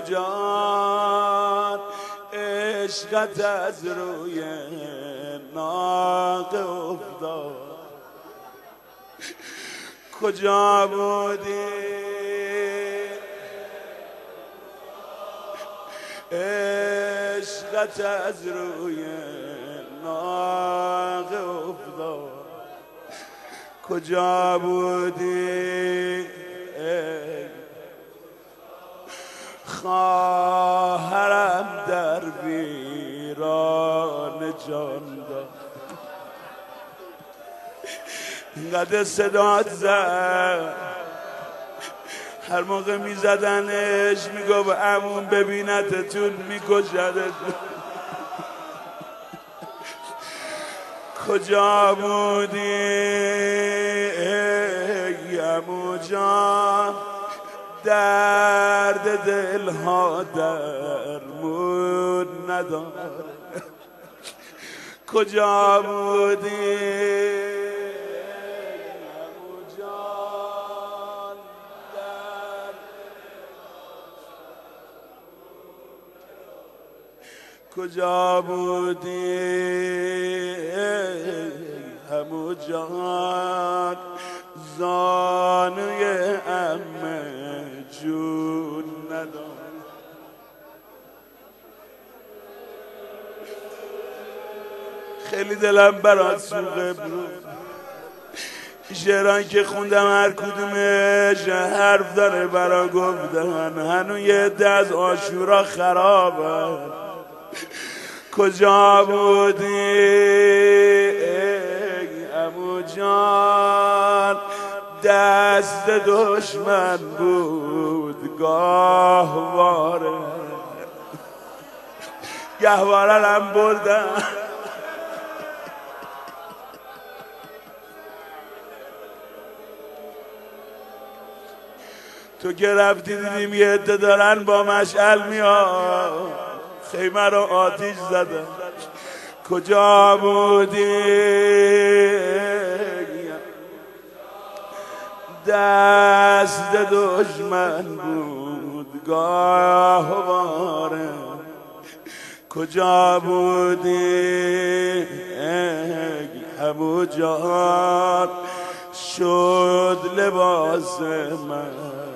جان عشقت از روی ناقه افتاد کجا بودی عشقت از روی ناقه افتاد کجا بودی خواهرم در ویران جان داد اینقدر صدات زد هر موقع میزدنش میگفت عموم ببینتتون میکشدتون کجا بودی ای عمو جان درد دلها درمون نداره کجا بودی عمو جان کجا بودی عمو جان زانوی عمه جون ندارم خیلی دلم برات سوقه برو شعران که خوندم هر کدومش حرف داره برا گفتن هنو یه عده از عاشورا خرابه کجا بودی ای عمو جان دست دشمن بود گاهواره گهواره هم بردن تو که رفتی دیدیم یه عده دارن با مشعل میاد خیمه رو آتیش زدن کجا بودی دست دشمن بود گاهواره کجا بودی ای عمو جان شد لباس من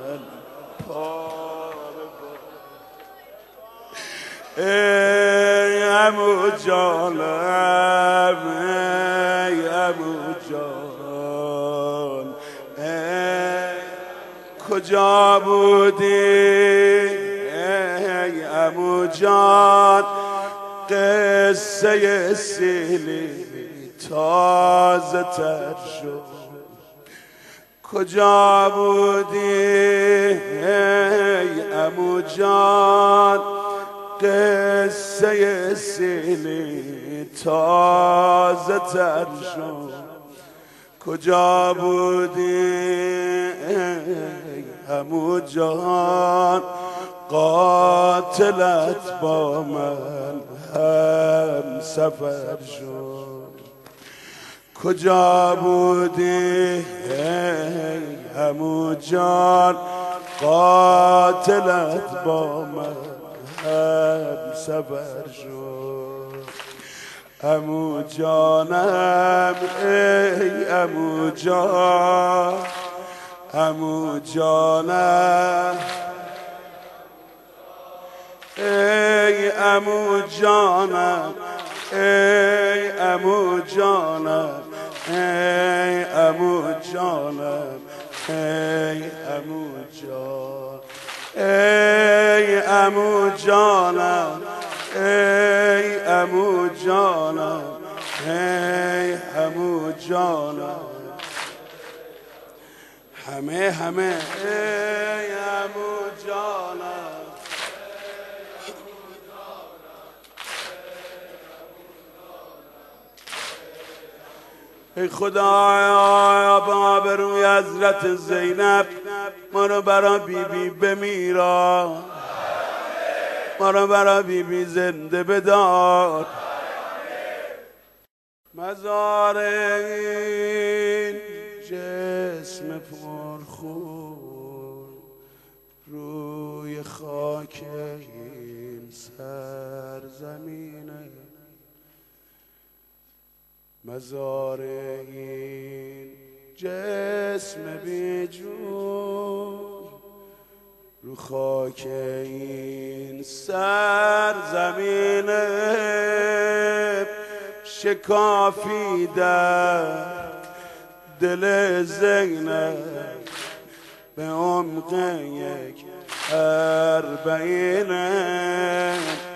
ای عمو جانم ای عمو جان کجا بودی ای عمو جان قصه سیلی تازه تر شد کجا بودی ای عمو جان قصه سیلی تازه تر شد کجا بودی ای عمو جان قاتلت با من هم سفر شد کجا بودی ای عمو جان قاتلت با من هم سفر شد عمو جانم ای عمو جان عمو جانم ای عمو جانم ای عمو جانم ای عمو جانم ای عمو جان ای عمو جانم ای عمو جانم ای عمو جانم همه ای عمو جانم ای خدایا با آبروی حضرت زینب ما رو برا بیبی بمیرا ما رو برا بیبی زنده بدار مزار این جسم پرخون روی خاک این سرزمینه، مزار این جسم بی جون، رو خاک این سرزمینه، شکافی در دل زینب به عمق یک اربعینه،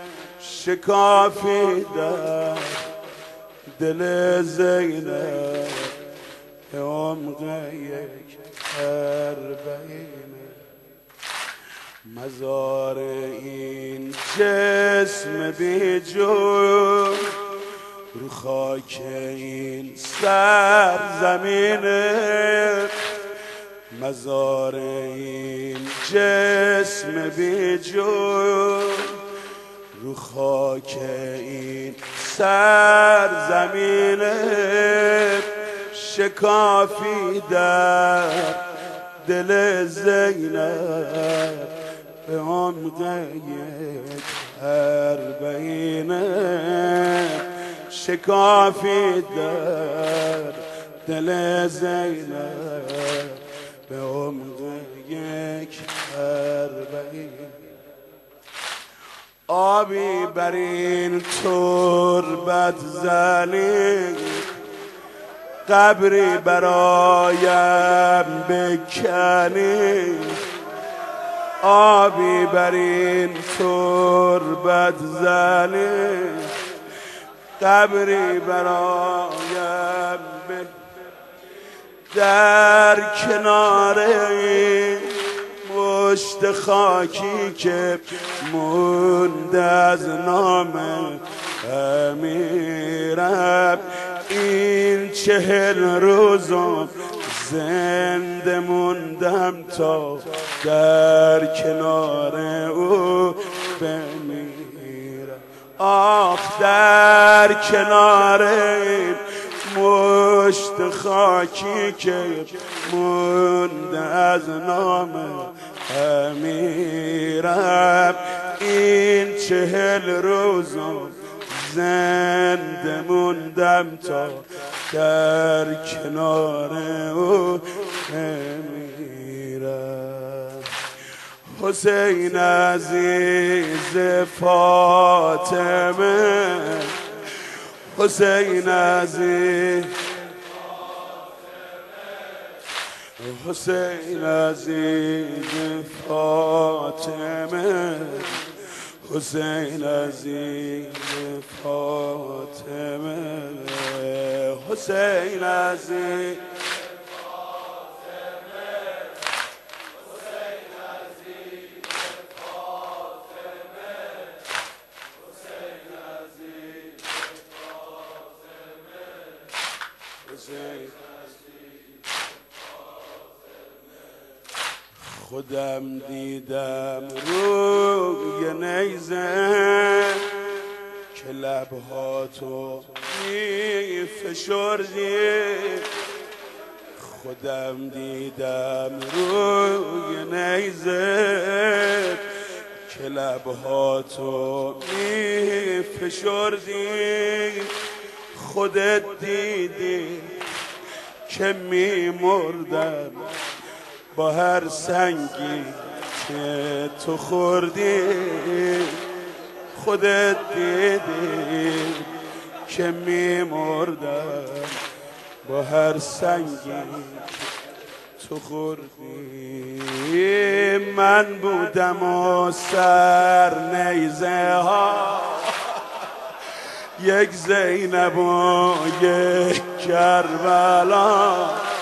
شکافی در دل زینب به عمق یک اربعینه، مزار این جسم بی جون، رو خاک این سرزمینه، مزار این جسم بی جون، رو خاک این سرزمینه، شکافی در دل زینب به عمق یک اربعینه، شکافی در دل زینب به عمق یک اربعینه، آبی بر این تربت زنی، قبری برایم بکنی، آبی بر این تربت زنی، قبری برایم بکنی، در کنار این مشت خاکی که مونده از نام امیرم، این 40 روزم زنده موندم تا در کنار او بمیرم، آخ در کنار این مشت خاکی که مونده از نام امیرم، این 40 روزم زنده موندم تا در کنار او بمیرم، حسین عزیز فاطمه، حسین عزیز، حسین عزیز فاطمه، حسین عزیز فاطمه، حسین عزیز خودم دیدم روی نیزه که لبهاتو میفشردی، خودم دیدم روی نیزه که لبهاتو میفشردی، خودت دیدی که میمردم با هر سنگی که تو خوردی، خودت دیدی که میمردم با هر سنگی که تو خوردی، من بودم و سر نیزه ها، یک زینب و یک کربلا،